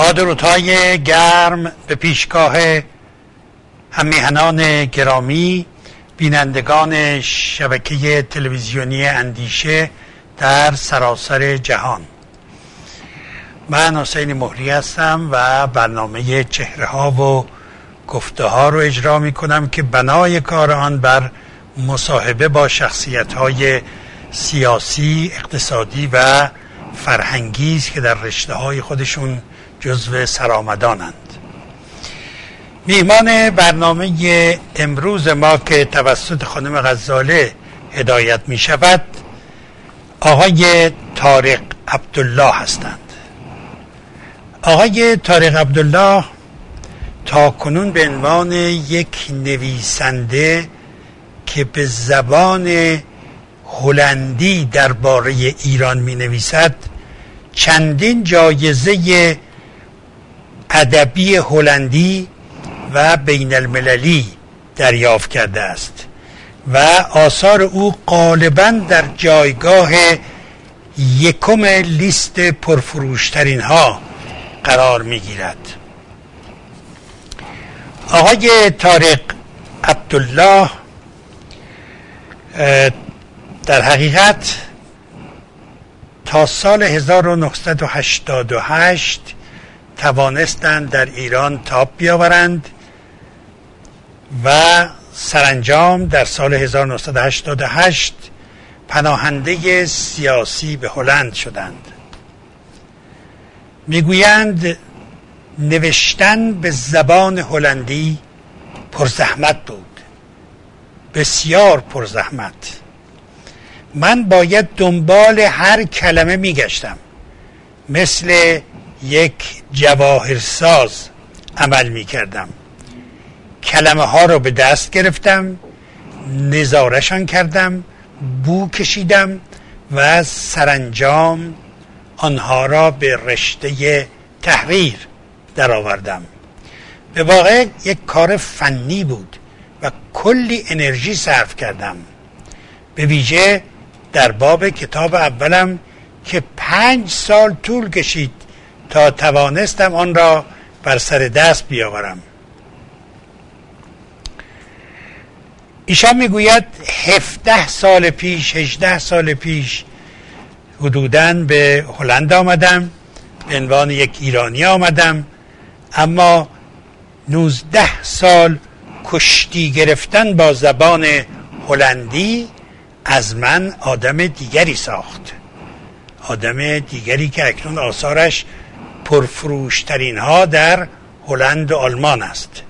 با درودهای گرم به پیشگاه هممیهنان گرامی، بینندگان شبکه تلویزیونی اندیشه در سراسر جهان. من حسین مهری هستم و برنامه چهره ها و گفته ها رو اجرا می کنم که بنای کار آن بر مصاحبه با شخصیت های سیاسی، اقتصادی و فرهنگی است که در رشته های خودشون جزو سرآمدانند. میهمان برنامه امروز ما که توسط خانم غزاله هدایت می شود آقای طارق عبدالله هستند. آقای طارق عبدالله تا کنون به عنوان یک نویسنده که به زبان هلندی درباره ایران می نویسد چندین جایزه ادبی هلندی و بین المللی دریافت کرده است و آثار او غالباً در جایگاه یکم لیست پرفروشترین ها قرار می گیرد. آقای طارق عبدالله در حقیقت تا سال 1988 توانستند در ایران تاب بیاورند و سرانجام در سال 1988 پناهنده سیاسی به هلند شدند. میگویند نوشتن به زبان هلندی پرزحمت بود، بسیار پرزحمت. من باید دنبال هر کلمه میگشتم، مثل یک جواهرساز عمل میکردم. کلمه ها رو به دست گرفتم، نظاره‌شان کردم، بو کشیدم و سرانجام آنها را به رشته تحریر درآوردم. به واقع یک کار فنی بود و کلی انرژی صرف کردم، به ویژه در باب کتاب اولم که 5 سال طول کشید تا توانستم آن را بر سر دست بیاورم. ایشان میگوید 17 سال پیش 18 سال پیش حدوداً به هلند آمدم، به عنوان یک ایرانی آمدم، اما 19 سال کشتی گرفتن با زبان هلندی از من آدم دیگری ساخت، آدم دیگری که اکنون آثارش پرفروشترین ها در هلند و آلمان است.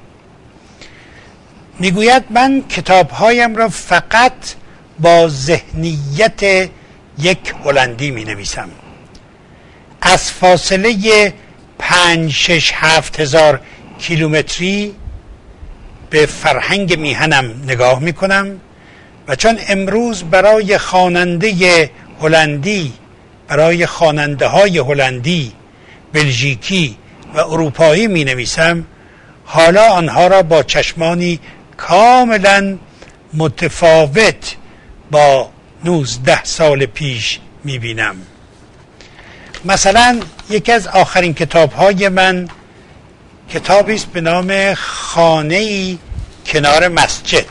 میگوید من کتابهایم را فقط با ذهنیت یک هلندی می نویسم. از فاصله 5-6-7 هزار کیلومتری به فرهنگ میهنم نگاه می کنم و چون امروز برای خواننده هلندی، برای خواننده های هلندی، بلژیکی و اروپایی می نویسم، حالا آنها را با چشمانی کاملا متفاوت با 19 سال پیش می بینم. مثلا یکی از آخرین کتاب‌های من کتابی است به نام خانه‌ای کنار مسجد.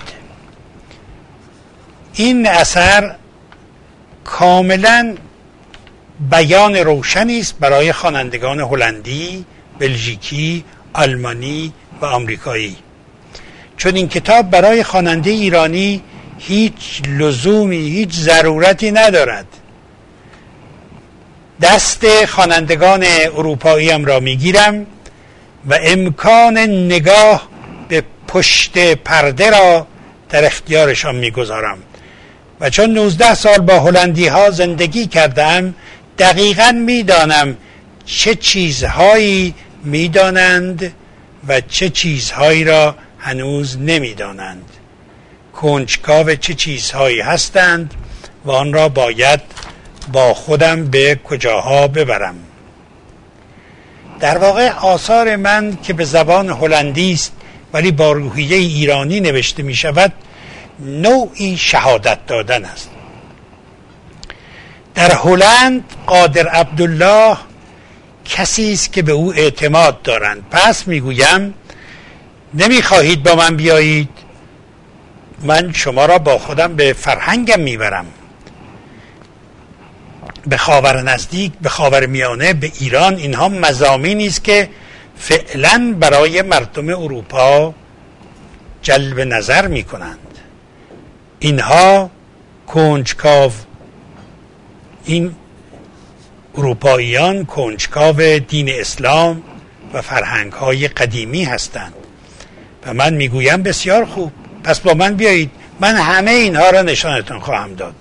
این اثر کاملا بیان روشنی است برای خوانندگان هلندی، بلژیکی، آلمانی و آمریکایی، چون این کتاب برای خواننده ایرانی هیچ لزومی، هیچ ضرورتی ندارد. دست خوانندگان اروپایی هم را میگیرم و امکان نگاه به پشت پرده را در اختیارشان میگذارم و چون 19 سال با هلندی ها زندگی کردم دقیقاً میدانم چه چیزهایی میدانند و چه چیزهایی را هنوز نمیدانند، کنجکاو چه چیزهایی هستند و آن را باید با خودم به کجاها ببرم. در واقع آثار من که به زبان هلندی است ولی با روحیه ایرانی نوشته می شود نوعی شهادت دادن است. در هلند قادر عبدالله کسی است که به او اعتماد دارند. پس میگویم نمیخواهید با من بیایید، من شما را با خودم به فرهنگم میبرم، به خاور نزدیک، به خاور میانه، به ایران. اینها مضامینی است که فعلا برای مردم اروپا جلب نظر میکنند. اینها کنجکاو، این اروپاییان کنجکاو دین اسلام و فرهنگ های قدیمی هستند و من میگویم بسیار خوب، پس با من بیایید، من همه اینها را نشانتون خواهم داد.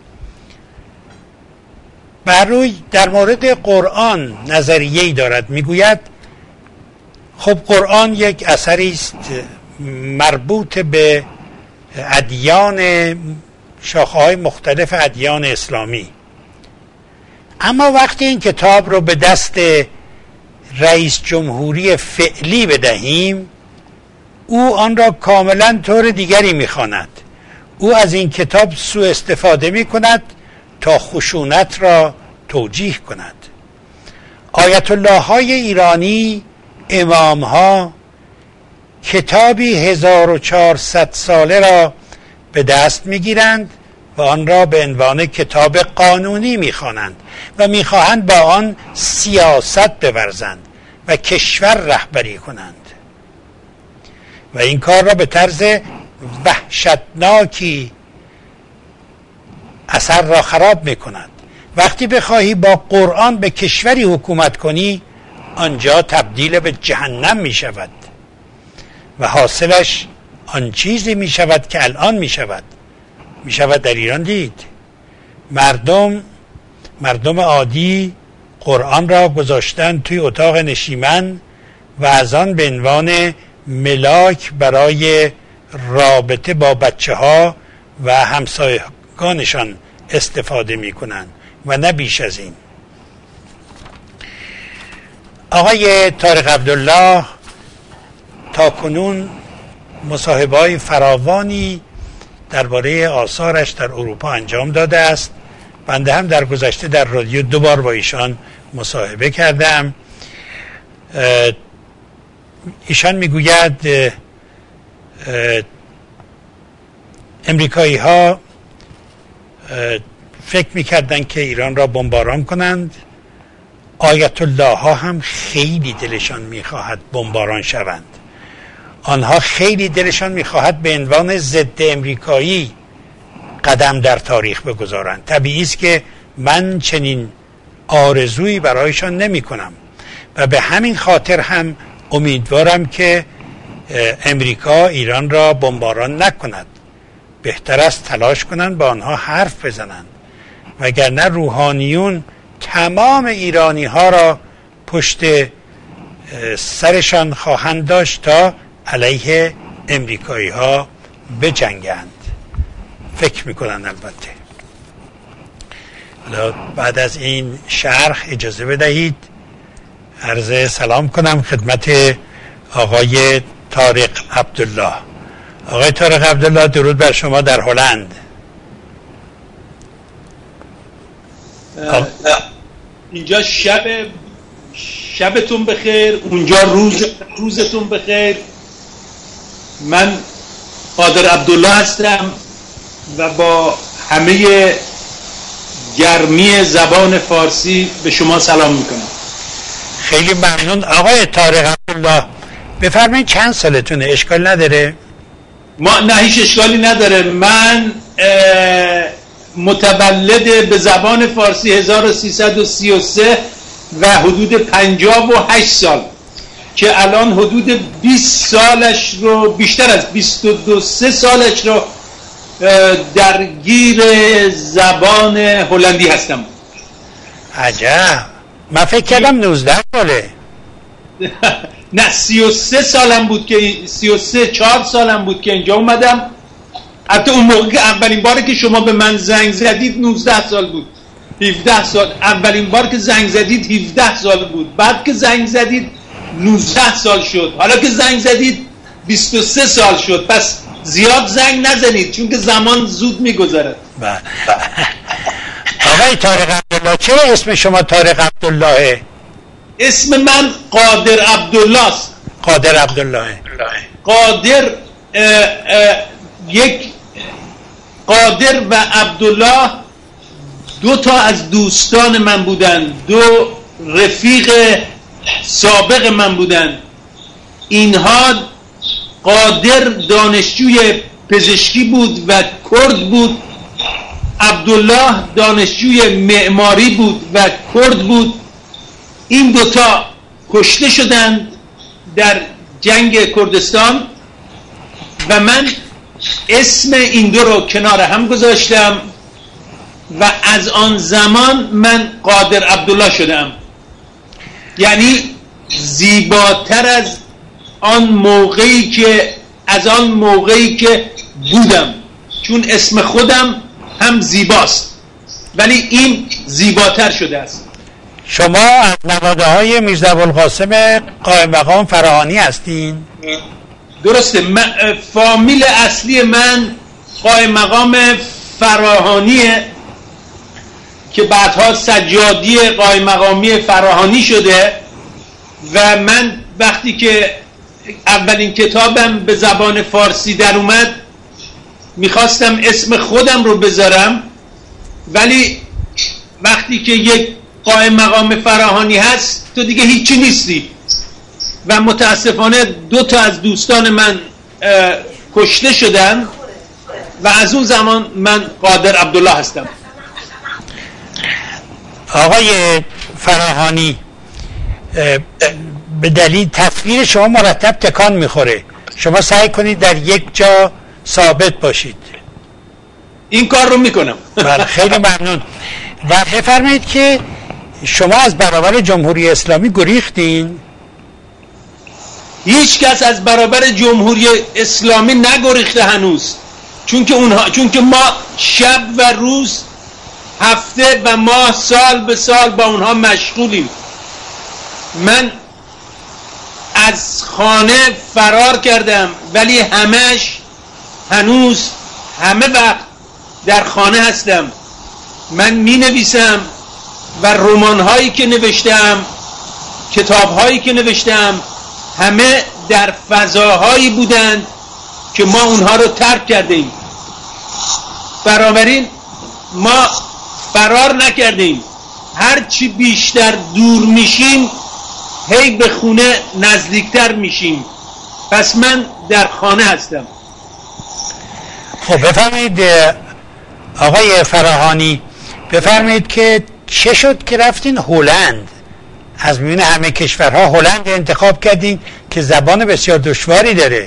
بر روی در مورد قرآن نظریه‌ای دارد، میگوید خب قرآن یک اثری است مربوط به ادیان، شاخه‌های مختلف ادیان اسلامی، اما وقتی این کتاب رو به دست رئیس جمهوری فعلی بدهیم، او آن را کاملا طور دیگری می‌خواند. او از این کتاب سوء استفاده می‌کند تا خشونت را توجیه کند. آیت الله های ایرانی، امام ها، کتابی 1400 ساله را به دست میگیرند و آن را به عنوان کتاب قانونی میخوانند و میخواهند با آن سیاست بورزند و کشور رهبری کنند و این کار را به طرز وحشتناکی اثر را خراب میکنند. وقتی بخواهی با قرآن به کشوری حکومت کنی، آنجا تبدیل به جهنم می شود و حاصلش آن چیزی می شود که الان می شود در ایران دید. مردم عادی قرآن را گذاشتن توی اتاق نشیمن و از آن به عنوان ملاک برای رابطه با بچه ها و همسایگانشان استفاده می کنند و نه بیش از این. آقای طارق عبدالله تا کنون مصاحبه‌های فراوانی درباره آثارش در اروپا انجام داده است. بنده هم در گذشته در رادیو 2 بار با ایشان مصاحبه کردم. ایشان میگوید امریکایی ها فکر میکردن که ایران را بمباران کنند، آیت الله ها هم خیلی دلشان میخواهد بمباران شوند. آنها خیلی دلشان میخواهد به عنوان ضد امریکایی قدم در تاریخ بگذارند. طبیعی است که من چنین آرزویی برایشان نمی کنم و به همین خاطر هم امیدوارم که امریکا ایران را بمباران نکند. بهتر است تلاش کنند با آنها حرف بزنند، وگرنه روحانیون تمام ایرانی ها را پشت سرشان خواهند داشت تا علیه امریکایی ها بجنگند. فکر میکنن. البته حالا بعد از این شرح اجازه بدهید عرض سلام کنم خدمت آقای طارق عبدالله. آقای طارق عبدالله، درود بر شما در هلند. اینجا شبتون بخیر، اونجا روزتون بخیر. من قادر عبدالله هستم و با همه گرمی زبان فارسی به شما سلام میکنم. خیلی ممنون آقای طارق عبدالله. بفرمایید چند سالتونه؟ اشکال نداره؟ نه هیچ اشکالی نداره. من متولد به زبان فارسی 1333 و حدود 58 سال که الان حدود 20 سالش رو، بیشتر از 22 سالش رو درگیر زبان هلندی هستم. عجب، من فکر کردم 19 ساله. نه 33 سالم بود که 4 سالم بود که اینجا اومدم. حتی اون موقع که اولین باری که شما به من زنگ زدید 19 سال بود، 17 سال. اولین بار که زنگ زدید 17 سال بود، بعد که زنگ زدید 19 سال شد، حالا که زنگ زدید 23 سال شد. پس زیاد زنگ نزنید چون که زمان زود میگذرد. آقای طارق عبدالله، چرا اسم شما طارق عبداللهه؟ اسم من قادر عبدالله است. قادر عبدالله. قادر یک قادر و عبدالله دو تا از دوستان من بودن، دو رفیق سابق من بودن. اینها قادر دانشجوی پزشکی بود و کرد بود، عبدالله دانشجوی معماری بود و کرد بود. این دوتا کشته شدند در جنگ کردستان و من اسم این دو رو کنار هم گذاشتم و از آن زمان من قادر عبدالله شدم. یعنی زیباتر از آن موقعی که بودم، چون اسم خودم هم زیباست ولی این زیباتر شده است. شما از نواده های میرزا ابوالقاسم قائم مقام فراهانی هستین؟ درسته. فامیل اصلی من قائم مقام فراهانیه که بعدها سجادی قائم مقامی فراهانی شده و من وقتی که اولین کتابم به زبان فارسی در اومد میخواستم اسم خودم رو بذارم، ولی وقتی که یک قائم مقام فراهانی هست تو دیگه هیچی نیستی و متاسفانه دو تا از دوستان من کشته شدن و از اون زمان من قادر عبدالله هستم. آقای فراهانی، به دلیل تصویر شما مرتب تکان میخوره، شما سعی کنید در یک جا ثابت باشید. این کار رو میکنم. بله، خیلی ممنون. و بفرمایید که شما از برابر جمهوری اسلامی گریختین؟ هیچ کس از برابر جمهوری اسلامی نگریخته هنوز، چون که ما شب و روز، هفته و ماه، سال به سال با اونها مشغولیم. من از خانه فرار کردم ولی هنوز همه وقت در خانه هستم. من می نویسم و رمان هایی که نوشتم، کتاب هایی که نوشتم، همه در فضاهایی بودند که ما اونها رو ترک کردیم. بنابراین ما فرار نکردیم، هرچی بیشتر دور میشیم هی به خونه نزدیکتر میشیم. پس من در خانه هستم. خب بفرمایید آقای فراهانی، بفرمایید که چه شد که رفتین هلند؟ از میون همه کشورها هلند انتخاب کردین که زبان بسیار دشواری داره.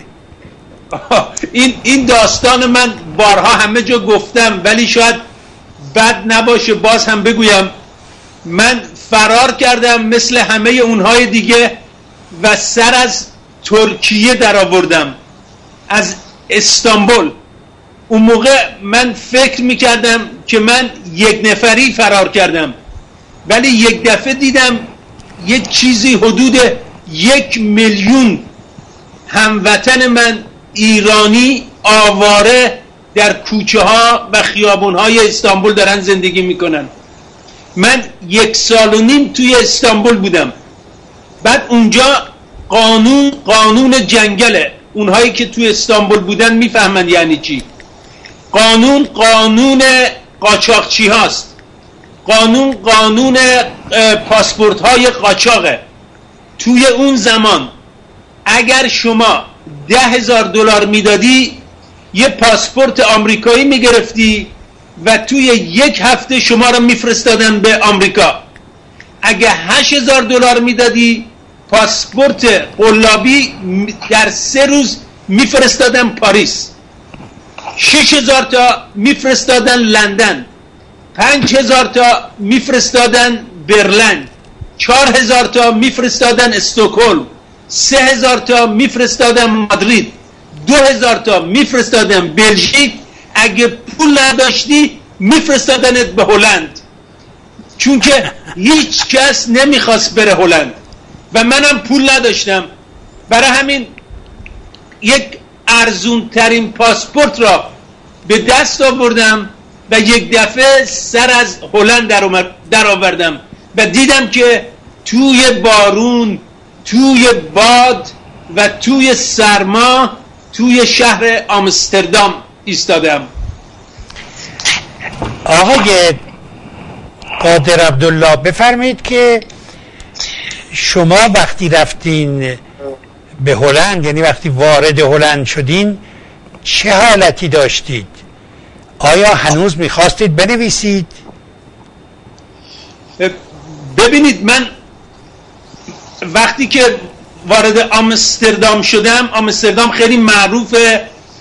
این داستان من بارها همه جا گفتم ولی شاید بد نباشه باز هم بگویم. من فرار کردم مثل همه اونهای دیگه و سر از ترکیه در آوردم، از استانبول. اون موقع من فکر میکردم که من یک نفری فرار کردم، ولی یک دفعه دیدم یک چیزی حدود 1 میلیون هموطن من ایرانی آواره در کوچه ها و خیابون های استانبول دارن زندگی میکنن. من 1.5 سال توی استانبول بودم. بعد اونجا قانون جنگله. اونهایی که توی استانبول بودن میفهمن یعنی چی. قانون قاچاقچی هاست. قانون پاسپورت های قاچاقه. توی اون زمان اگر شما $10,000 میدادی یه پاسپورت آمریکایی میگرفتی و توی 1 هفته شما رو میفرستادن به آمریکا. اگه $8,000 میدادی پاسپورت قلابی در 3 روز میفرستادن پاریس. 6,000 تا میفرستادن لندن، 5,000 تا میفرستادن برلین، 4,000 تا میفرستادن استکهلم، 3,000 تا میفرستادن مادرید، 2,000 تا میفرستادن بلژیک. اگه پول نداشتی میفرستادنت به هلند، چون که هیچ کس نمیخواست بره هلند و منم پول نداشتم. برای همین یک ارزون ترین پاسپورت را به دست آوردم و یک دفعه سر از هلند در آوردم و دیدم که توی بارون، توی باد و توی سرما توی شهر آمستردام ایستادم. آقای قادر عبدالله بفرمایید که شما وقتی رفتین به هلند، یعنی وقتی وارد هلند شدین، چه حالتی داشتید؟ آیا هنوز میخواستید بنویسید؟ ببینید، من وقتی که وارد آمستردام شدم، آمستردام خیلی معروفه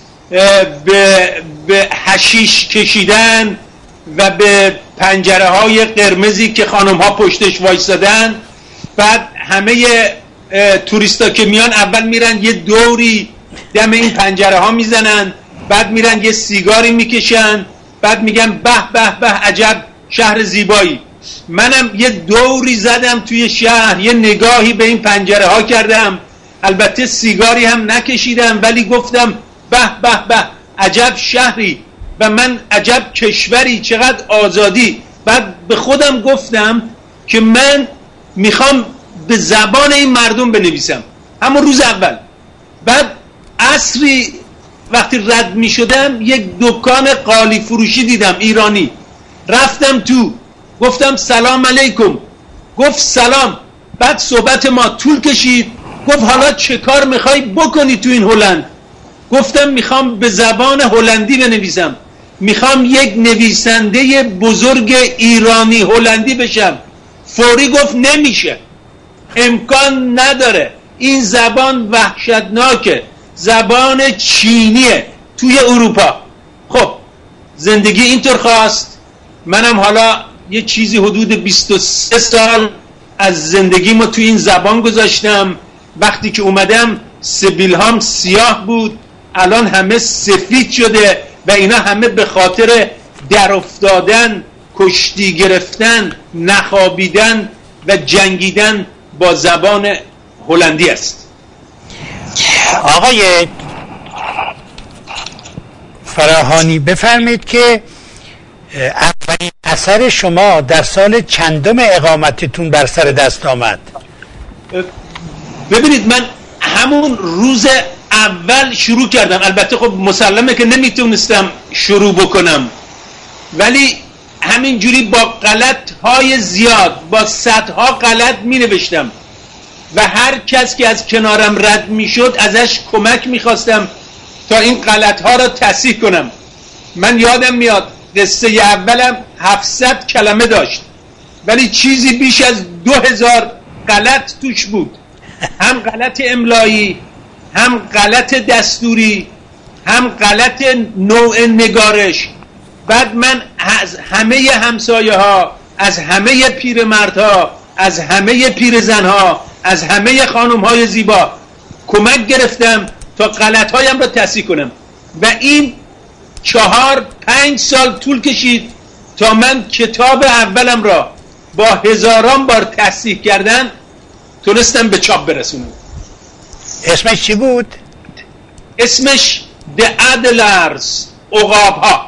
به حشیش کشیدن و به پنجره های قرمزی که خانم ها پشتش وایسادن. بعد همه توریستا که میان اول میرن یه دوری دم این پنجره ها میزنن، بعد میرن یه سیگاری میکشن، بعد میگن به به به عجب شهر زیبایی. منم یه دوری زدم توی شهر، یه نگاهی به این پنجره ها کردم، البته سیگاری هم نکشیدم، ولی گفتم به به به عجب شهری و من عجب کشوری، چقدر آزادی. بعد به خودم گفتم که من میخوام به زبان این مردم بنویسم همون روز اول. بعد عصری وقتی رد میشدم یک دکان قالی فروشی دیدم ایرانی، رفتم تو، گفتم سلام علیکم. گفت سلام. بعد صحبت ما طول کشید، گفت حالا چه کار میخوای بکنی تو این هلند؟ گفتم میخوام به زبان هلندی بنویسم، میخوام یک نویسنده بزرگ ایرانی هلندی بشم. فوری گفت نمیشه، امکان نداره، این زبان وحشتناکه، زبان چینیه توی اروپا. خب زندگی اینطور خواست، منم حالا یه چیزی حدود 23 سال از زندگیمو توی این زبان گذاشتم. وقتی که اومدم سبیل هم سیاه بود، الان همه سفید شده و اینا همه به خاطر در افتادن، کشتی گرفتن، نخوابیدن و جنگیدن با زبان هلندی است. آقای فراهانی بفرمایید که اولین اثر شما در سال چندم اقامتتون بر سر دست آمد؟ ببینید، من همون روز اول شروع کردم. البته خب مسلمه که نمیتونستم شروع بکنم، ولی همینجوری با غلط‌های زیاد، با صدها غلط می نوشتم و هر کس که از کنارم رد می شد ازش کمک می خواستم تا این غلط‌ها را تصحیح کنم. من یادم میاد قصه اولم 700 کلمه داشت، ولی چیزی بیش از 2000 غلط توش بود، هم غلط املایی، هم غلط دستوری، هم غلط نوع نگارش. بعد من از همه همسایه ها، از همه پیرمردها، از همه پیرزنها، از همه خانم های زیبا کمک گرفتم تا غلط هایم را تصحیح کنم و این 4-5 سال طول کشید تا من کتاب اولم را با هزاران بار تصحیح کردن تونستم به چاپ برسونم. اسمش چی بود؟ اسمش The Adlers، عقاب‌ها.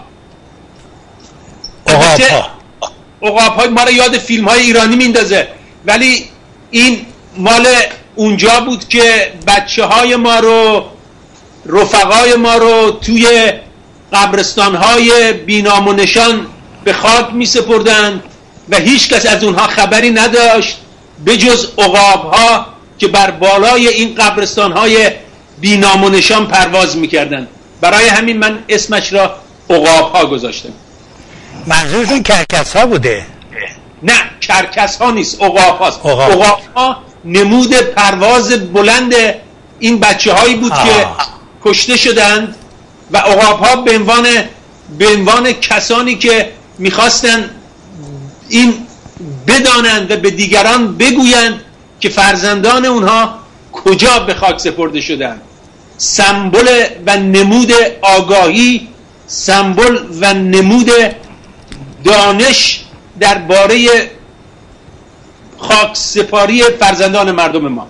عقاب‌ها ما را یاد فیلم‌های ایرانی میندازه، ولی این مال اونجا بود که بچه‌های ما رو، رفقای ما رو توی قبرستان‌های بی‌نام و نشان به خاک می‌سپردند و هیچ کس از اونها خبری نداشت به جز عقاب‌ها که بر بالای این قبرستان‌های بی‌نام و نشان پرواز می‌کردند. برای همین من اسمش را عقاب‌ها گذاشتم. منظورتون کرکس‌ها بوده؟ نه، کرکس‌ها نیست، عقاب‌هاست. عقاب‌ها نمود پرواز بلند این بچه‌هایی بود که کشته شدند و عقاب‌ها به عنوان کسانی که می‌خواستند این بدانند و به دیگران بگویند که فرزندان اونها کجا به خاک سپرده شدند. سمبل و نمود آگاهی، سمبل و نمود دانش درباره خاک سپاری فرزندان مردم ما.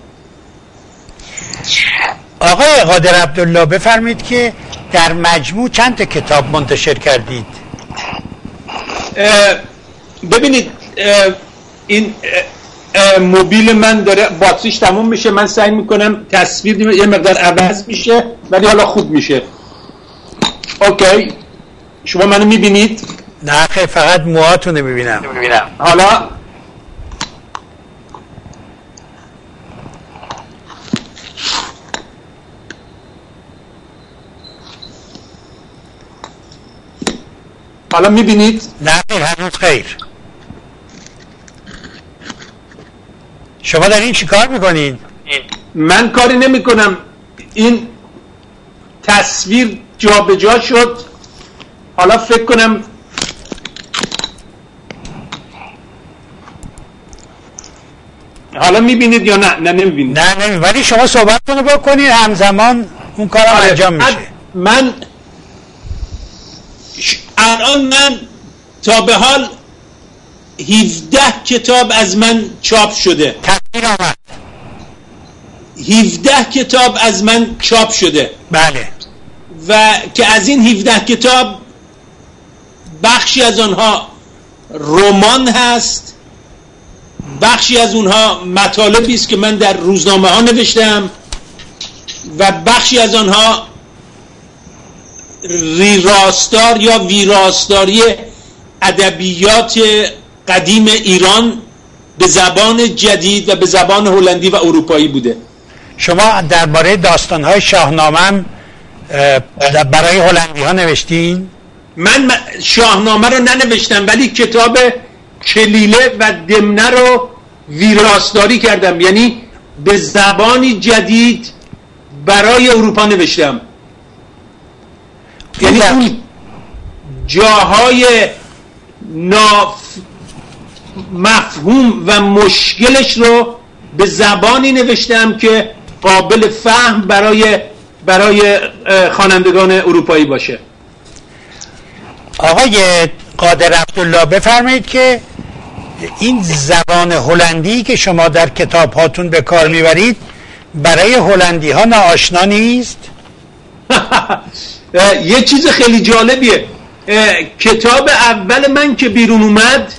آقای قادر عبدالله بفرمایید که در مجموع چند تا کتاب منتشر کردید؟ ببینید، این موبیل من داره باتریش تموم میشه، من سعی میکنم تصویر یه مقدار عوض میشه ولی حالا خوب میشه. اوکی شما منو میبینید؟ نه خیلی، فقط موهاتونو میبینم. حالا میبینید؟ نه خیر، هنوز خیر. شما دارین چی کار میکنین؟ من کاری نمی کنم، این تصویر جا به جا شد. حالا فکر کنم حالا میبینید یا نه؟ نه نمیبینید. نه نمیبینید، ولی شما صحبت کنو بکنید همزمان اون کارم انجام میشه. من الان من تا به حال 17 کتاب از من چاپ شده. تغییر آمد. 17 کتاب از من چاپ شده. بله. و که از این 17 کتاب بخشی از آنها رمان هست، بخشی از اونها مطالبی است که من در روزنامه ها نوشتم و بخشی از آنها ریراستار یا ویراستاری ادبیات قدیم ایران به زبان جدید و به زبان هلندی و اروپایی بوده. شما درباره داستان‌های شاهنامه برای هلندی ها نوشتین؟ من شاهنامه رو ننوشتم ولی کتاب کلیله و دمنه رو ویراستاری کردم، یعنی به زبانی جدید برای اروپا نوشتم. یعنی اون جاهای مفهوم و مشکلش رو به زبانی نوشتم که قابل فهم برای خوانندگان اروپایی باشه. آقای قادر عبدالله بفرمایید که این زبان هلندی که شما در کتاب هاتون به کار میبرید برای هلندی ها ناآشنا نیست؟ یه چیز خیلی جالبیه. کتاب اول من که بیرون اومد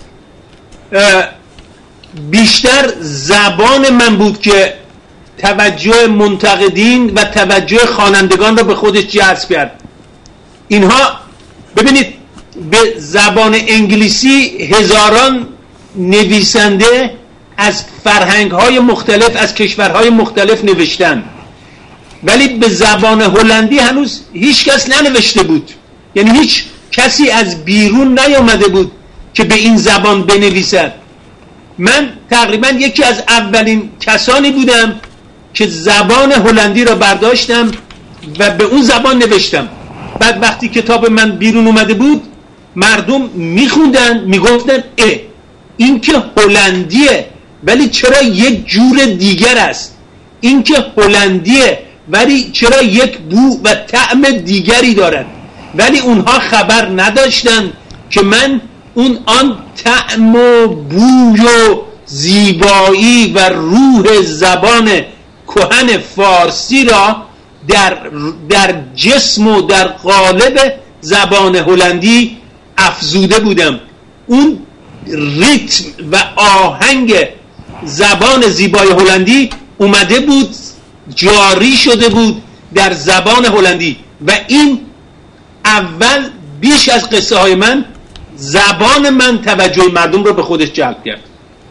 بیشتر زبان من بود که توجه منتقدین و توجه خوانندگان را به خودش جذب کرد. اینها ببینید به زبان انگلیسی هزاران نویسنده از فرهنگ‌های مختلف از کشورهای مختلف نوشتن، ولی به زبان هلندی هنوز هیچ کس ننوشته بود. یعنی هیچ کسی از بیرون نیامده بود که به این زبان بنویسد. من تقریبا یکی از اولین کسانی بودم که زبان هلندی را برداشتم و به اون زبان نوشتم. بعد وقتی کتاب من بیرون اومده بود مردم میخوندن میگفتن این که هلندیه ولی چرا یک جور دیگر است، این که هلندیه ولی چرا یک بو و طعم دیگری دارد. ولی اونها خبر نداشتن که من آن طعم و بوی و زیبایی و روح زبان کهن فارسی را در جسم و در قالب زبان هلندی افزوده بودم. اون ریتم و آهنگ زبان زیبای هلندی اومده بود، جاری شده بود در زبان هلندی و این اول بیش از قصه های من زبان من توجه مردم رو به خودش جلب کرد.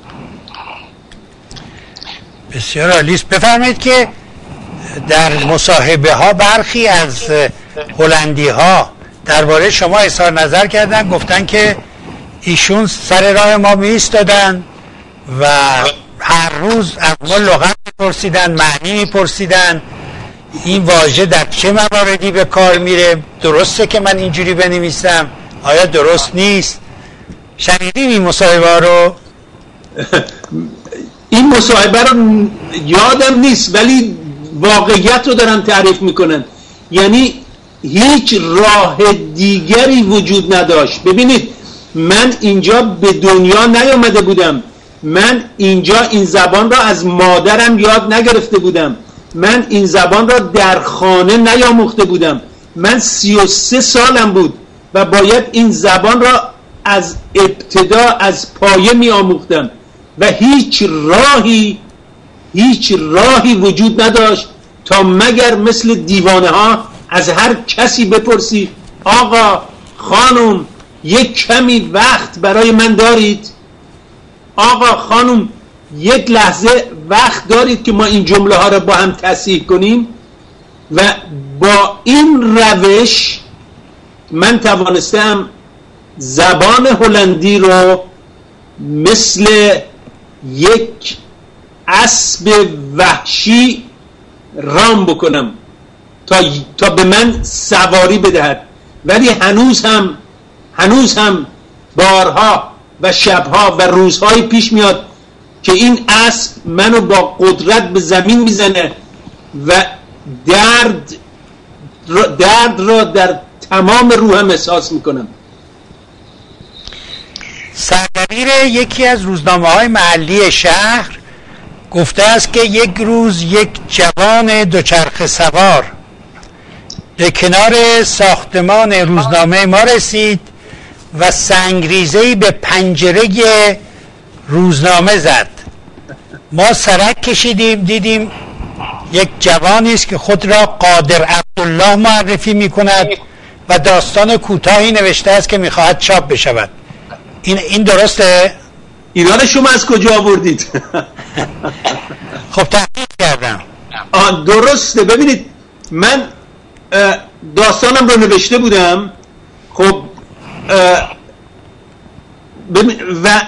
بسیار عالی است. بفرمایید که در مصاحبه ها برخی از هلندی ها درباره شما اظهار نظر کردن، گفتن که ایشون سر راه ما می ایستادن و هر روز از ما لغت می‌پرسیدن، معنی می‌پرسیدن، این واژه در چه مواردی به کار میره، درسته که من اینجوری بنویسم، آیا درست نیست؟ شنیدیم این مصاحبه رو؟ این مصاحبه رو یادم نیست ولی واقعیت رو دارن تعریف میکنن. یعنی هیچ راه دیگری وجود نداشت. ببینید من اینجا به دنیا نیامده بودم، من اینجا این زبان را از مادرم یاد نگرفته بودم، من این زبان را در خانه نیاموخته بودم. من 33 سالم بود و باید این زبان را از ابتدا از پایه می آموختم. و هیچ راهی وجود نداشت تا مگر مثل دیوانه ها از هر کسی بپرسی آقا خانم یک کمی وقت برای من دارید؟ آقا خانم یک لحظه وقت دارید که ما این جمله ها را با هم تصحیح کنیم؟ و با این روش من توانستم زبان هلندی رو مثل یک اسب وحشی رام بکنم تا به من سواری بدهد. ولی هنوز هم بارها و شبها و روزهای پیش میاد که این اسب منو با قدرت به زمین میزنه و درد را در تمام روحم احساس میکنم. سردبیر یکی از روزنامه‌های محلی شهر گفته است که یک روز یک جوان دوچرخه سوار به کنار ساختمان روزنامه ما رسید و سنگریزه‌ای به پنجره روزنامه زد. ما سرک کشیدیم، دیدیم یک جوانی است که خود را قادر عبدالله معرفی می‌کند و داستان کوتاهی نوشته است که می‌خواهد چاپ بشود. این درسته؟ اینا رو شما از کجا آوردید؟ خب تحقیق کردم. درسته. ببینید من داستانم رو نوشته بودم، خب و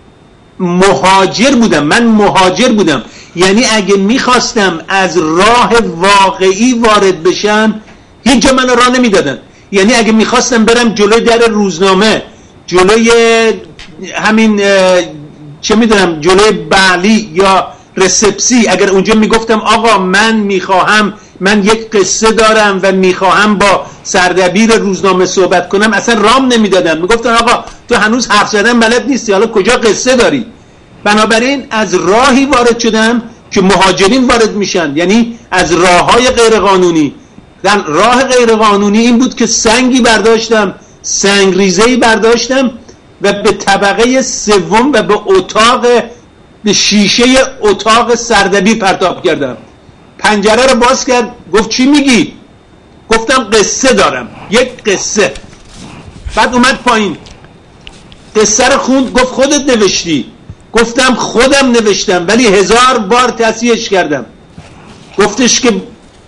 من مهاجر بودم. یعنی اگه میخواستم از راه واقعی وارد بشم هیچ جا من راه نمیدادن. یعنی اگه میخواستم برم جلوی در روزنامه، جلوی همین چه میدونم جلوی بعلی یا رسپسی، اگر اونجا میگفتم آقا من یک قصه دارم و میخواهم با سردبیر روزنامه صحبت کنم، اصلا رام نمیدادن. میگفتن آقا تو هنوز حرف زدن بلد نیستی، حالا کجا قصه داری؟ بنابراین از راهی وارد شدم که مهاجرین وارد میشن، یعنی از راههای غیر قانونی. در راه غیر قانونی این بود که سنگی برداشتم، سنگریزه‌ای برداشتم و به طبقه سوم و به شیشه اتاق سردبیر پرتاب کردم. پنجره رو باز کرد، گفت چی میگی؟ گفتم قصه دارم، یک قصه. بعد اومد پایین، قصه رو خوند، گفت خودت نوشتی؟ گفتم خودم نوشتم ولی 1000 بار تصحیحش کردم. گفتش که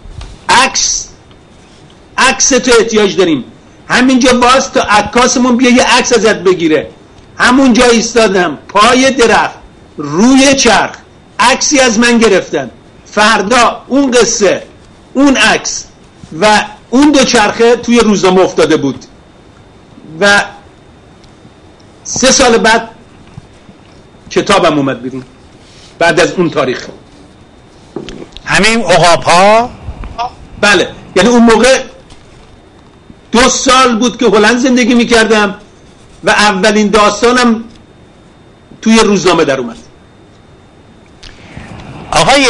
عکس تو احتیاج داریم، همینجا باز تا عکاسمون بیا یه عکس ازت بگیره. همونجا ایستادم پای درخت روی چرخ، عکسی از من گرفتن. فردا اون قصه، اون عکس و اون دو چرخه توی روزنامه افتاده بود و 3 سال بعد کتابم اومد بیرون. بعد از اون تاریخ همین عقاب ها. بله، یعنی اون موقع 2 سال بود که هلند زندگی میکردم و اولین داستانم توی روزنامه در اومد. آقای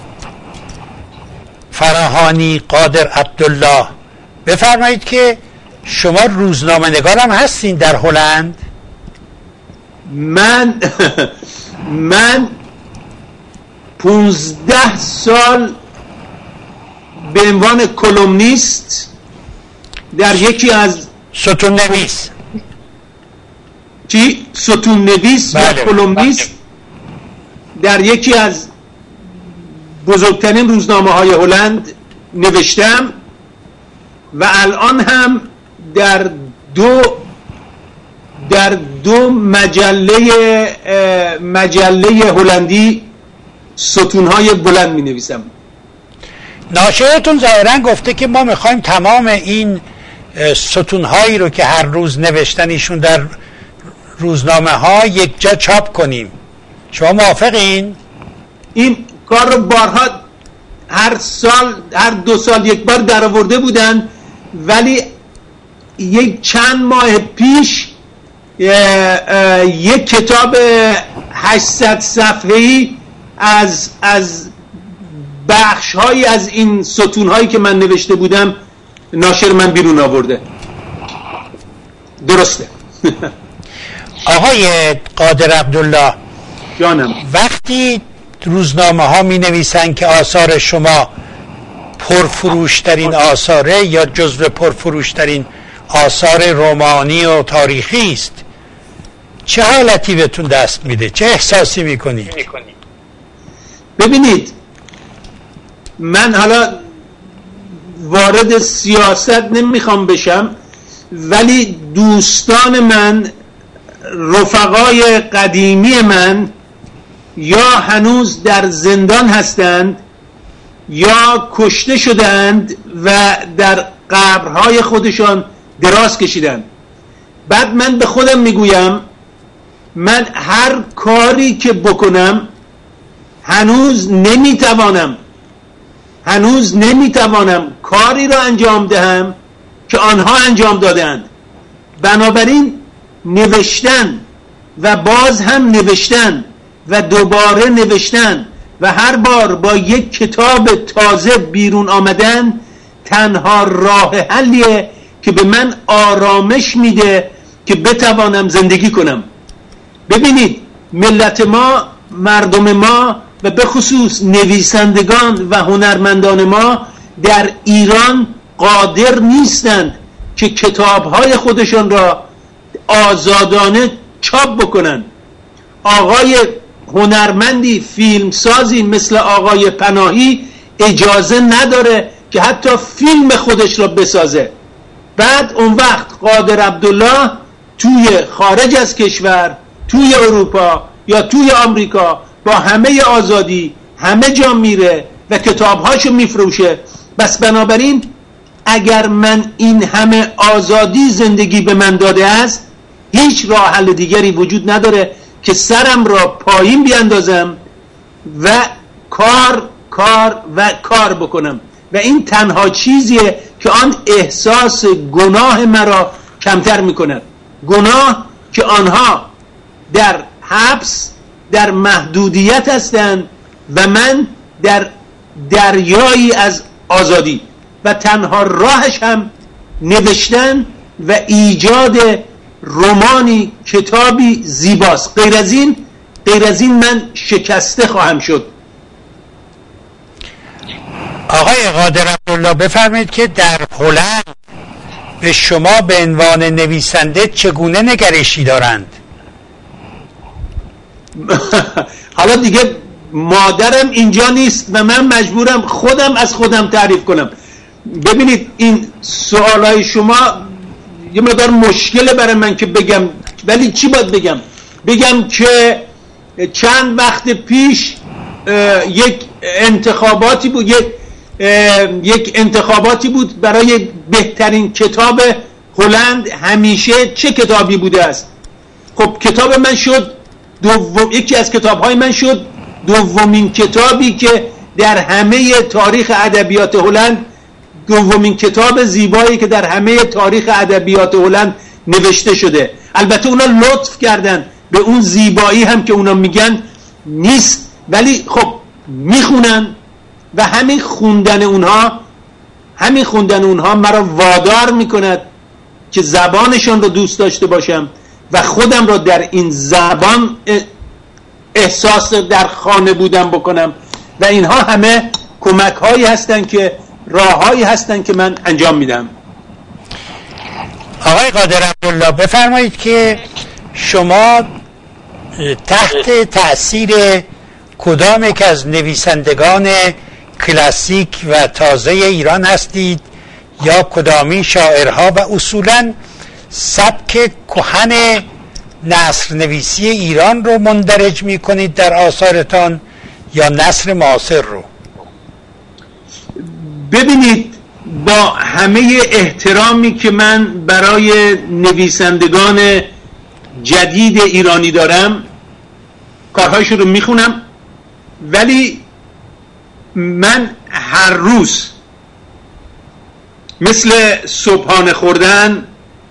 فراهانی قادر عبدالله، بفرمایید که شما روزنامه نگارم هستین در هلند؟ من 15 سال به عنوان کلمنیست در یکی از ستون نویس ستون نویس و کلمنیست در یکی از بزرگترین روزنامه های هلند نوشتم و الان هم در دو مجله هلندی ستونهای بلند می نویسم. ناشرتون ظاهرا گفته که ما میخوایم تمام این ستونهایی رو که هر روز نوشتنیشون در روزنامه ها یک جا چاپ کنیم. شما موافقین؟ این کار رو بارها هر 2 سال یک بار در آورده بودن، ولی یک چند ماه پیش یک کتاب 800 صفحه‌ای از بخش‌هایی از این ستون‌هایی که من نوشته بودم ناشر من بیرون آورده. درسته. آقای قادر عبدالله، جانم. وقتی روزنامه ها می نویسن که آثار شما پرفروشترین آثاره یا جزو پرفروشترین آثار رمانی و تاریخی است، چه حالتی بهتون دست میده؟ چه احساسی میکنید؟ ببینید، من حالا وارد سیاست نمیخوام بشم، ولی دوستان من، رفقای قدیمی من، یا هنوز در زندان هستند یا کشته شدند و در قبرهای خودشان دراز کشیدند. بعد من به خودم میگویم من هر کاری که بکنم هنوز نمیتوانم کاری را انجام دهم که آنها انجام دادند. بنابراین نوشتن و باز هم نوشتن و دوباره نوشتن و هر بار با یک کتاب تازه بیرون آمدن تنها راه حلیه که به من آرامش میده که بتوانم زندگی کنم. ببینید، ملت ما، مردم ما و به خصوص نویسندگان و هنرمندان ما در ایران قادر نیستند که کتاب‌های خودشان را آزادانه چاپ بکنند. آقای هنرمندی، فیلمسازی مثل آقای پناهی اجازه نداره که حتی فیلم خودش را بسازه. بعد اون وقت قادر عبدالله توی خارج از کشور، توی اروپا یا توی آمریکا با همه آزادی همه جا میره و کتابهاشو میفروشه. بس بنابراین اگر من این همه آزادی زندگی به من داده است، هیچ راه حل دیگری وجود نداره که سرم را پایین بیاندازم و کار بکنم. و این تنها چیزیه که آن احساس گناه مرا کمتر میکنه. گناه که آنها در حبس، در محدودیت هستند و من در دریایی از آزادی، و تنها راهش هم نوشتن و ایجاد رمانی، کتابی زیباست. غیر از این من شکسته خواهم شد. آقای قادر عبدالله، بفرمایید که در هلند به شما به عنوان نویسنده چگونه نگرشی دارند؟ حالا دیگه مادرم اینجا نیست و من مجبورم خودم از خودم تعریف کنم. ببینید، این سوالای شما یه مقدار مشکله برای من که بگم، ولی چی باید بگم که چند وقت پیش یک انتخاباتی بود برای بهترین کتاب هلند. همیشه چه کتابی بوده است؟ خب کتاب من شد یکی از کتاب‌های من شد دومین کتابی که در همه تاریخ ادبیات هلند، دومین کتاب زیبایی که در همه تاریخ ادبیات هلند نوشته شده. البته اونا لطف کردن به اون زیبایی هم که اونا میگن نیست، ولی خب میخونن و همین خوندن اونها مرا وادار میکند که زبانشون رو دوست داشته باشم و خودم رو در این زبان احساس در خانه بودن بکنم. و اینها همه کمک هایی هستن که راههایی هستن که من انجام میدم. آقای قادر عبدالله، بفرمایید که شما تحت تأثیر کدام یک از نویسندگان کلاسیک و تازه ایران هستید یا کدامی شاعرها، و اصولاً سبک کهن نثر نویسی ایران رو مندرج می کنید در آثارتان یا نثر معاصر رو؟ ببینید، با همه احترامی که من برای نویسندگان جدید ایرانی دارم، کارهایشون رو میخونم، ولی من هر روز مثل صبحانه خوردن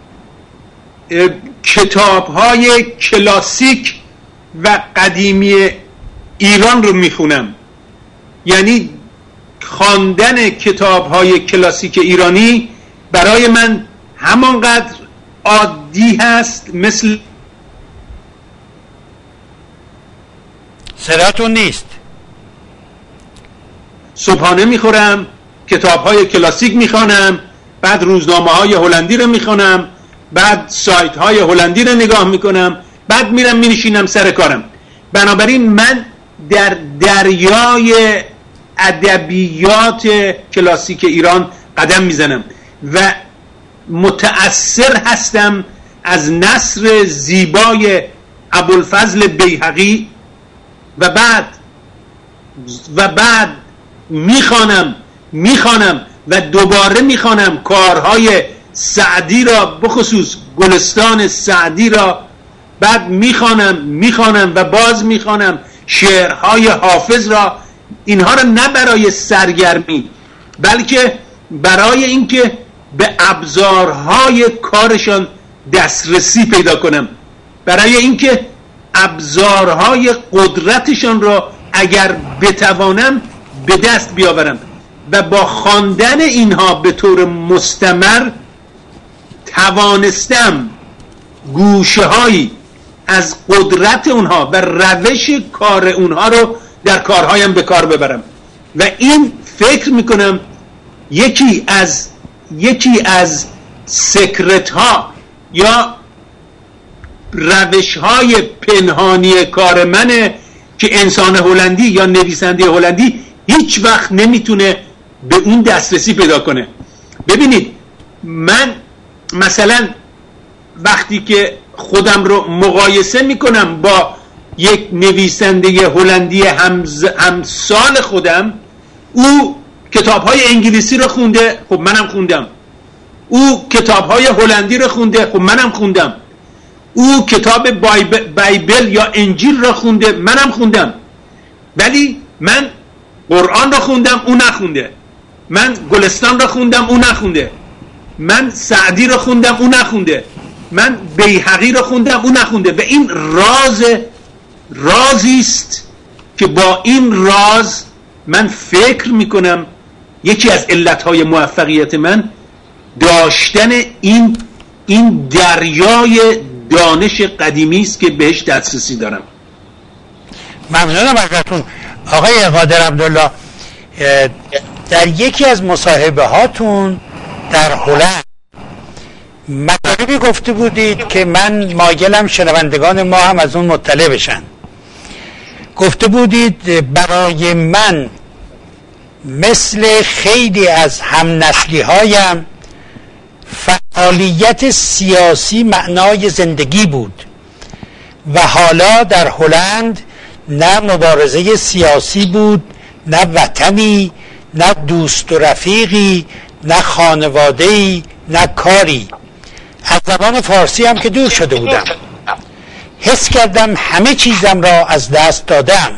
کتاب‌های کلاسیک و قدیمی ایران رو میخونم. یعنی خواندن کتاب‌های کلاسیک ایرانی برای من همانقدر عادی هست مثل صداتون نیست. صبحانه میخورم، کتاب‌های کلاسیک میخوانم، بعد روزنامه‌های هلندی رو میخوانم، بعد سایت‌های هلندی رو نگاه میکنم، بعد میرم مینشینم سر کارم. بنابراین من در دریای ادبیات کلاسیک ایران قدم میزنم و متأثر هستم از نثر زیبای ابوالفضل بیهقی و بعد میخوانم و دوباره میخوانم کارهای سعدی را، بخصوص گلستان سعدی را، بعد میخوانم و باز میخوانم شعرهای حافظ را. اینها را نه برای سرگرمی بلکه برای اینکه به ابزارهای کارشان دسترسی پیدا کنم، برای اینکه ابزارهای قدرتشان را اگر بتوانم به دست بیاورم و با خواندن اینها به طور مستمر توانستم گوشه‌هایی از قدرت اونها و روش کار اونها رو در کارهایم به کار ببرم. و این فکر میکنم یکی از سکرت ها یا روش های پنهانی کار منه که انسان هلندی یا نویسنده هلندی هیچ وقت نمیتونه به اون دسترسی پیدا کنه. ببینید، من مثلا وقتی که خودم رو مقایسه میکنم با یک نویسنده هلندی همسال خودم، او کتاب‌های انگلیسی رو خونده، خب منم خوندم. او کتاب‌های هلندی رو خونده، خب منم خوندم. او کتاب بایبل یا انجیل رو خونده، منم خوندم. ولی من قرآن رو خوندم، او نخونده. من گلستان رو خوندم، او نخونده. من سعدی رو خوندم، او نخونده. من بیهقی رو خوندم، او نخونده. و این رازی است که با این راز من فکر میکنم یکی از علتهای موفقیت من داشتن این دریای دانش قدیمی است که بهش دسترسی دارم. ممنونم ازتون آقای قادر عبدالله. در یکی از مصاحبه هاتون در هلند مطلبی گفته بودید که من مایلم شنوندگان ما هم از اون مطلع بشن. گفته بودید برای من مثل خیلی از همنسلی هایم فعالیت سیاسی معنای زندگی بود و حالا در هلند نه مبارزه سیاسی بود، نه وطنی، نه دوست و رفیقی، نه خانواده‌ای، نه کاری. از زبان فارسی هم که دور شده بودم. حس کردم همه چیزم را از دست دادم.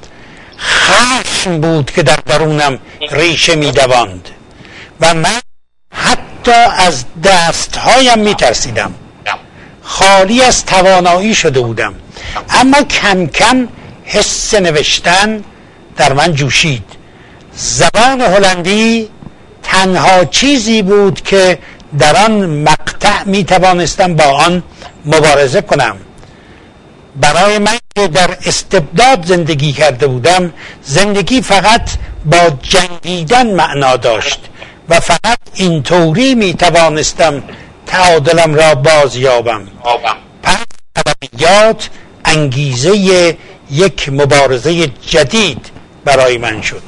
خشم بود که در درونم ریشه می دواند و من حتی از دستهایم می ترسیدم. خالی از توانایی شده بودم. اما کم کم حس نوشتن در من جوشید. زبان هلندی تنها چیزی بود که در آن مقطع می توانستم با آن مبارزه کنم. برای من که در استبداد زندگی کرده بودم، زندگی فقط با جنگیدن معنا داشت و فقط اینطوری می توانستم تعادلم را بازیابم. پس ادبیات انگیزه یک مبارزه جدید برای من شد.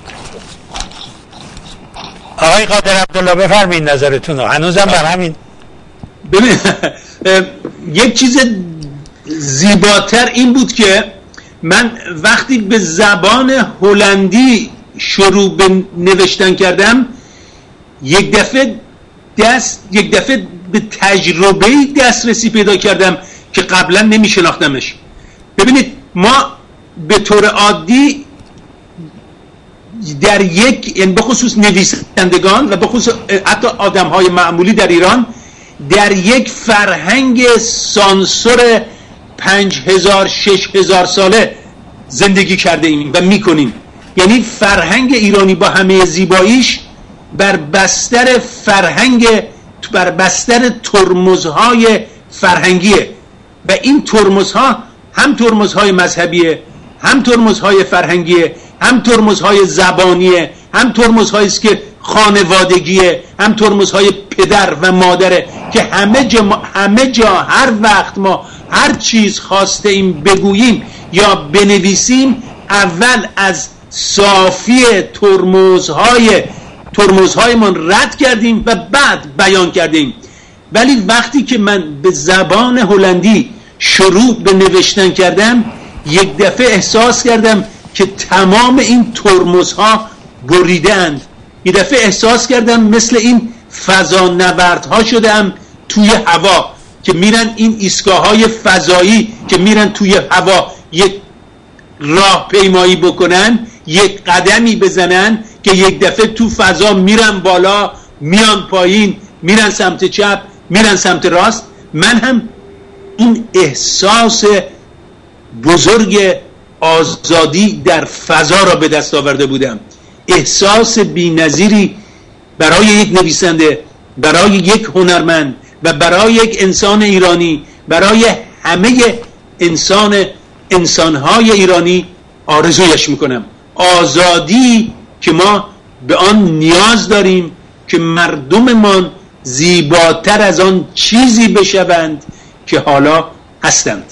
آقای قادر عبدالله بفرمایید نظرتون رو. هنوزم بر همین. ببین یک چیز زیباتر این بود که من وقتی به زبان هلندی شروع به نوشتن کردم، یک دفعه به تجربه دسترسی پیدا کردم که قبلا نمی شناختمش. ببینید، ما به طور عادی در یعنی بخصوص نویسندگان و بخصوص حتی آدم‌های معمولی در ایران در یک فرهنگ سانسور 5000-6000 ساله زندگی کرده ایم و میکنیم. یعنی فرهنگ ایرانی با همه زیباییش بر بستر ترمزهای فرهنگیه و این ترمزها هم ترمزهای مذهبیه، هم ترمزهای فرهنگیه، هم ترمزهای زبانیه، هم ترمزهایی است که خانوادگیه، هم ترمزهای پدر و مادره که همه جا هر وقت ما هر چیز خواسته ایم بگوییم یا بنویسیم اول از صافی ترمزهای من رد کردیم و بعد بیان کردیم. ولی وقتی که من به زبان هلندی شروع به نوشتن کردم یک دفعه احساس کردم که تمام این ترمزها بریده‌اند. یک دفعه احساس کردم مثل این فضانوردها شدم توی هوا که میرن این ایستگاه‌های فضایی که میرن توی هوا یک راهپیمایی بکنن، یک قدمی بزنن که یک دفعه تو فضا میرن بالا، میان پایین، میرن سمت چپ، میرن سمت راست. من هم این احساس بزرگ آزادی در فضا را به دست آورده بودم. احساس بی‌نظیری برای یک نویسنده، برای یک هنرمند و برای یک انسان ایرانی، برای همه انسانهای ایرانی آرزویش میکنم. آزادی که ما به آن نیاز داریم که مردممان زیباتر از آن چیزی بشوند که حالا هستند.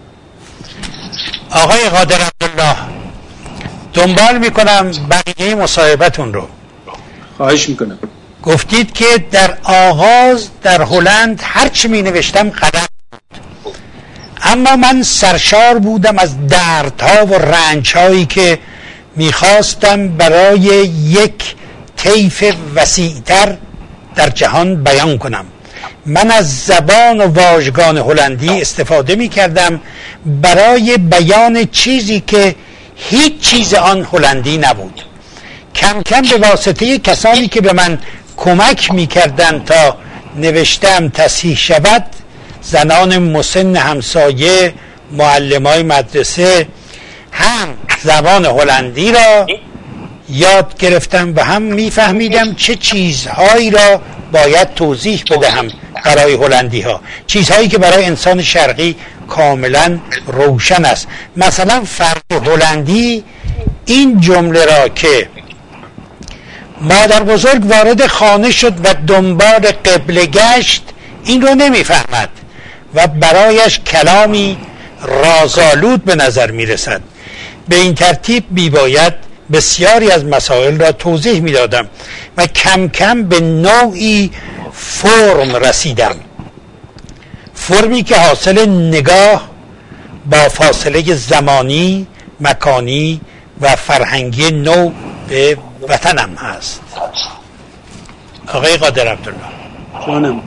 آقای قادر عبدالله، دنبال میکنم بقیه مصاحبتون رو. خواهش میکنم. گفتید که در آغاز در هلند هرچی می نوشتم قدم بود، اما من سرشار بودم از دردها و رنجهایی که میخواستم برای یک طیف وسیعتر در جهان بیان کنم. من از زبان و واژگان هلندی استفاده می کردم برای بیان چیزی که هیچ چیز آن هلندی نبود. کم کم به واسطه کسانی که به من کمک می کردن تا نوشتم تصحیح شود، زنان مسن همسایه، معلمای مدرسه، هم زبان هلندی را یاد گرفتم و هم میفهمیدم چه چیزهایی را باید توضیح بدهم برای هلندی ها، چیزهایی که برای انسان شرقی کاملا روشن است. مثلا فرد هلندی این جمله را که مادر بزرگ وارد خانه شد و دنبال قبله گشت، این رو نمیفهمد و برایش کلامی رازآلود به نظر میرسد. به این ترتیب میباید بسیاری از مسائل را توضیح میدادم و کم کم به نوعی فرم رسیدم، فرمی که حاصل نگاه با فاصله زمانی، مکانی و فرهنگی نو به وطنم هست. آقای قادر عبدالله جانم،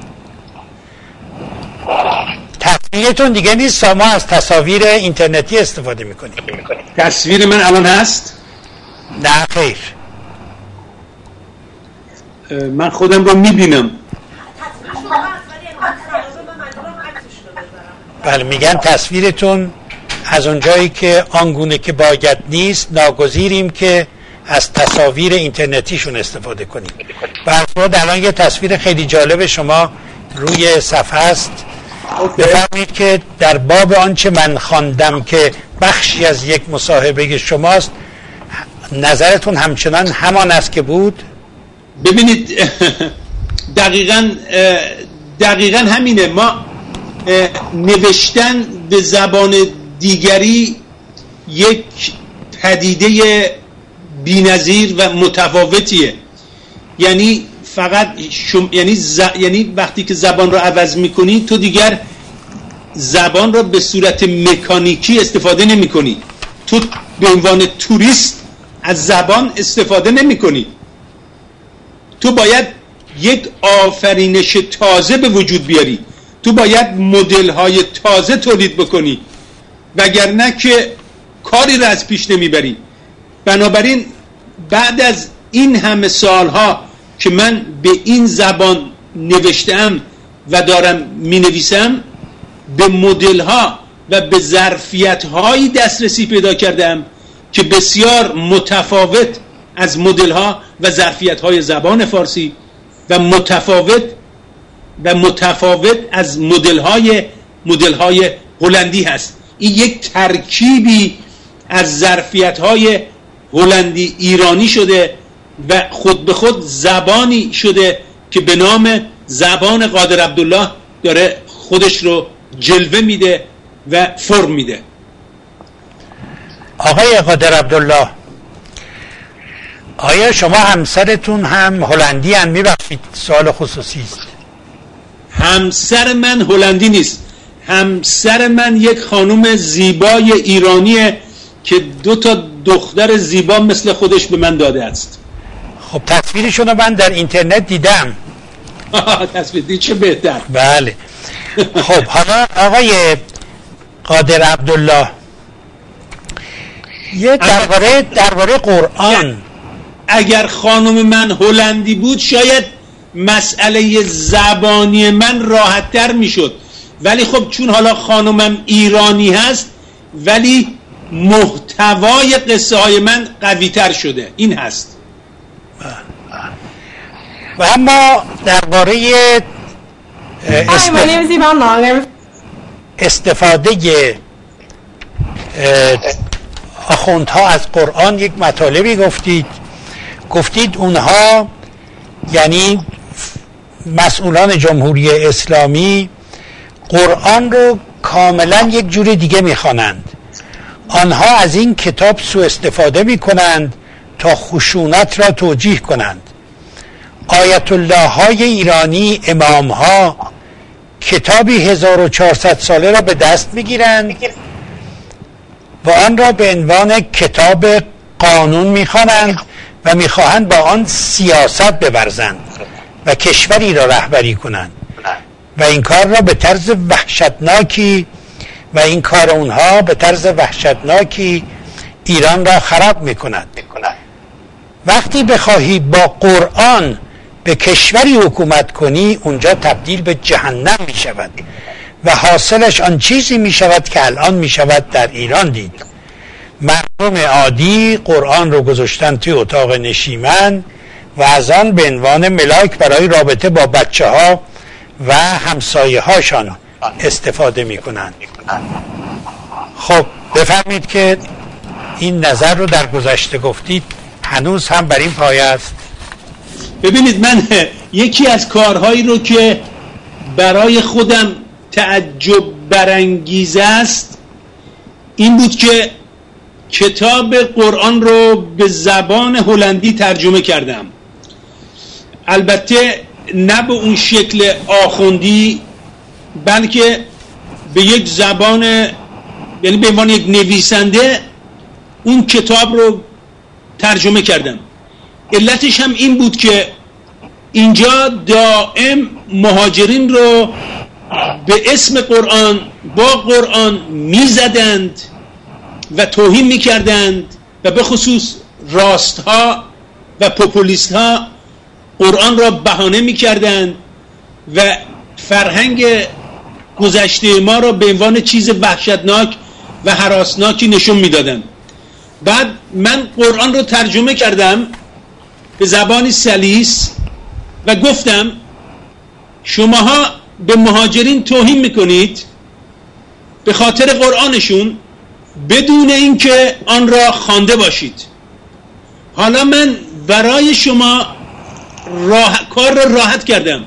تصویرتون دیگه نیست، ما از تصاویر اینترنتی استفاده میکنیم. تصویر من الان هست؟ نه خیر، من خودم رو میبینم. بله، میگن تصویرتون از اونجایی که آنگونه که باید نیست، ناگزیریم که از تصاویر اینترنتیشون استفاده کنیم. برخورد الان یه تصویر خیلی جالب شما روی صفحه است. بفرمایید که در باب آنچه من خواندم که بخشی از یک مصاحبه شماست، نظرتون همچنان همان است که بود؟ ببینید دقیقاً همینه. ما نوشتن به زبان دیگری یک پدیده بی‌نظیر و متفاوتیه. یعنی فقط یعنی وقتی که زبان رو عوض میکنی تو دیگر زبان رو به صورت مکانیکی استفاده نمی کنی. تو به عنوان توریست از زبان استفاده نمی کنی. تو باید یک آفرینش تازه به وجود بیاری، تو باید مدل های تازه تولید بکنی، وگرنه که کاری را از پیش نمیبری. بنابراین بعد از این همه سالها که من به این زبان نوشتم و دارم می نویسم، به مدل ها و به ظرفیت هایی دسترسی پیدا کردم که بسیار متفاوت از مدل ها و ظرفیت های زبان فارسی و متفاوت از مدل های هلندی هست. این یک ترکیبی از ظرفیت‌های هلندی ایرانی شده و خود به خود زبانی شده که به نام زبان قادر عبدالله داره خودش رو جلوه میده و فرم میده. آقای قادر عبدالله، آیا شما همسرتون هم هلندی هم؟ میبخشید سوال خصوصی است. همسر من هلندی نیست، همسر من یک خانم زیبای ایرانیه که 2 دختر زیبا مثل خودش به من داده است. خب تصویرشون رو من در اینترنت دیدم. تصویر دید، چه بهتر. بله. خب حالا آقای قادر عبدالله، یه درباره قرآن، اگر خانم من هلندی بود شاید مسئله زبانی من راحت تر میشد، ولی خب چون حالا خانمم ایرانی هست ولی محتوای قصه های من قوی تر شده، این هست. و اما درباره استفاده آخوندها از قرآن یک مطالبی گفتید اونها، یعنی مسئولان جمهوری اسلامی، قرآن رو کاملا یک جور دیگه میخوانند. آنها از این کتاب سوء استفاده میکنند تا خشونت را توجیه کنند. آیت الله های ایرانی، امام ها، کتابی 1400 ساله را به دست میگیرند و آن را به عنوان کتاب قانون میخوانند و میخواهند با آن سیاست بورزند و کشوری را رهبری کنند و این کار را به طرز وحشتناکی ایران را خراب میکنند. وقتی بخواهی با قرآن به کشوری حکومت کنی، اونجا تبدیل به جهنم می شود و حاصلش آن چیزی می شود که الان می شود در ایران دید. مردم عادی قرآن رو گذاشتن توی اتاق نشیمن و از آن به عنوان ملاک برای رابطه با بچه ها و همسایه هاشان استفاده می کنند. خب بفهمید که این نظر رو در گذشته گفتید، هنوز هم بر این پایه است. ببینید، من یکی از کارهایی رو که برای خودم تعجب برانگیز است این بود که کتاب قرآن رو به زبان هلندی ترجمه کردم. البته نه به اون شکل آخوندی، بلکه به یک زبان، یعنی به عنوان یک نویسنده اون کتاب رو ترجمه کردم. علتش هم این بود که اینجا دائم مهاجرین رو به اسم قرآن با قرآن میزدند و توهین میکردند و به خصوص راست ها و پوپولیست ها قرآن را بهانه میکردند و فرهنگ گذشته ما را به عنوان چیز وحشتناک و هراسناکی نشون میدادند. بعد من قرآن رو ترجمه کردم به زبانی سلیس و گفتم شماها به مهاجرین توهین میکنید به خاطر قرآنشون بدون اینکه آن را خوانده باشید. حالا من برای شما کار را راحت کردم،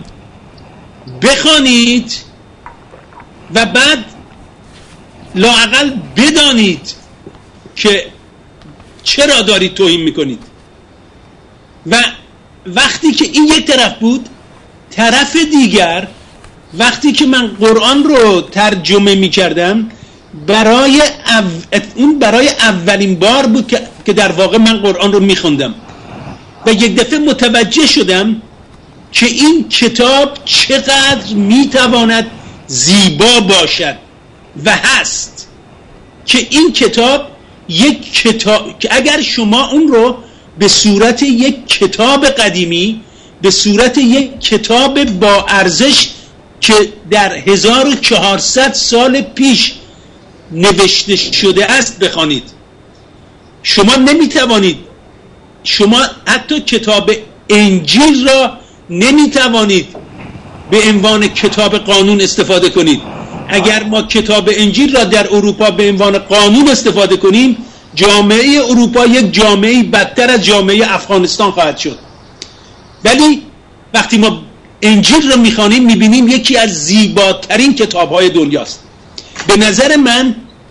بخوانید و بعد لااقل بدانید که چرا دارید توهین میکنید. و وقتی که این یک طرف بود، طرف دیگر وقتی که من قرآن رو ترجمه میکردم برای اولین بار بود که در واقع من قرآن رو میخوندم و یک دفعه متوجه شدم که این کتاب چقدر میتواند زیبا باشد و هست. که این کتاب یک کتاب که اگر شما اون رو به صورت یک کتاب قدیمی، به صورت یک کتاب با ارزش که در 1400 سال پیش نوشته شده است بخوانید، شما نمیتوانید، شما حتی کتاب انجیل را نمیتوانید به عنوان کتاب قانون استفاده کنید. اگر ما کتاب انجیل را در اروپا به عنوان قانون استفاده کنیم جامعه اروپا یک جامعه بدتر از جامعه افغانستان خواهد شد. ولی وقتی ما انجیل رو میخوانیم میبینیم یکی از زیباترین کتاب‌های دنیاست. به نظر من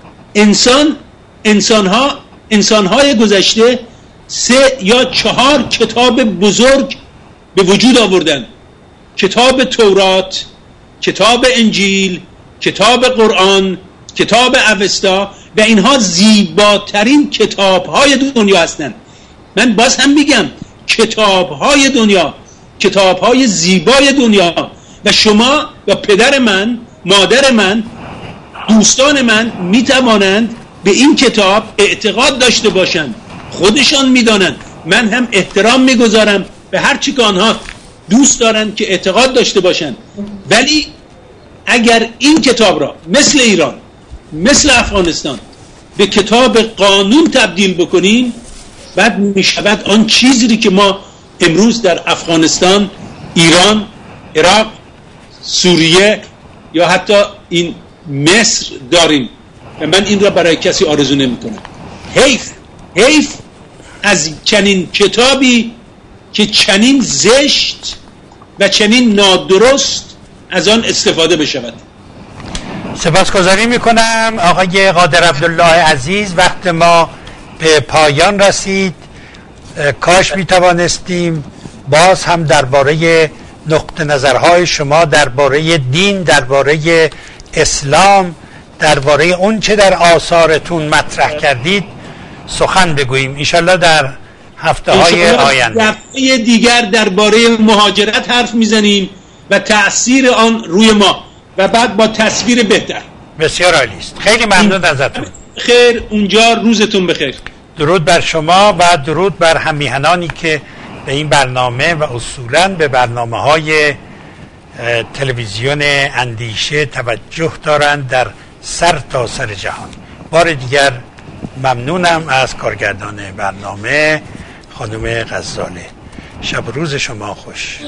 انسان‌های گذشته 3 یا 4 کتاب بزرگ به وجود آوردن: کتاب تورات، کتاب انجیل، کتاب قرآن، کتاب اوستا، و اینها زیباترین کتاب‌های دنیا هستند. من باز هم میگم کتاب‌های دنیا، کتاب‌های زیبای دنیا، و شما و پدر من، مادر من، دوستان من میتوانند به این کتاب اعتقاد داشته باشند. خودشان میدانند. من هم احترام میگذارم به هر چی که آنها دوست دارند که اعتقاد داشته باشند. ولی اگر این کتاب را مثل ایران، مثل افغانستان به کتاب قانون تبدیل بکنیم، بعد میشود آن چیزی که ما امروز در افغانستان، ایران، عراق، سوریه یا حتی این مصر داریم. و من این را برای کسی آرزو نمی کنم. حیف از چنین کتابی که چنین زشت و چنین نادرست از آن استفاده بشود. سپاسگزاری میکنم آقای قادر عبدالله عزیز. وقت ما به پایان رسید. کاش میتوانستیم باز هم درباره نقطه نظرهای شما درباره دین، درباره اسلام، درباره اون چه در آثارتون مطرح کردید سخن بگوییم. انشالله در هفته‌های آینده دفعه دیگر درباره مهاجرت حرف میزنیم و تأثیر آن روی ما، و بعد با تصویر بهتر. بسیار عالی است. خیلی ممنون ازتون. خیر، اونجا روزتون بخیر. درود بر شما و درود بر همیهنانی که به این برنامه و اصولاً به برنامه‌های تلویزیون اندیشه توجه دارند در سر تا سر جهان. بار دیگر ممنونم از کارگردان برنامه خانم غزاله. شب و روز شما خوش.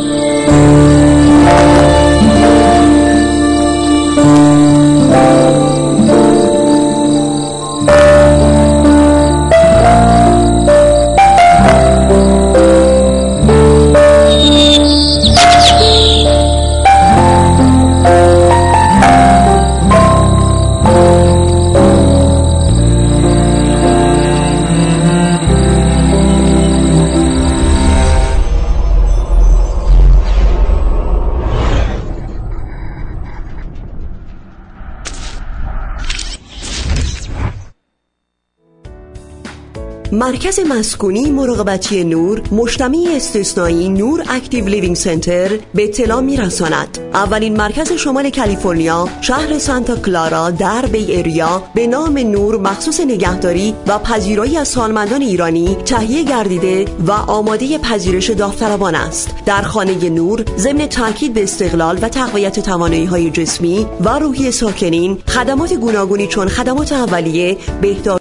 مرکز مسکونی مراقبتی نور مجتمع استثنایی نور اکتیو لیوینگ سنتر به اطلاع می‌رساند. اولین مرکز شمال کالیفرنیا، شهر سانتا کلارا در بی اریا، به نام نور مخصوص نگهداری و پذیرایی از سالمندان ایرانی تهیه گردیده و آماده پذیرش داوطلبان است. در خانه نور ضمن تاکید به استقلال و تقویت توانایی‌های جسمی و روحی ساکنین، خدمات گوناگونی چون خدمات اولیه، بهداشت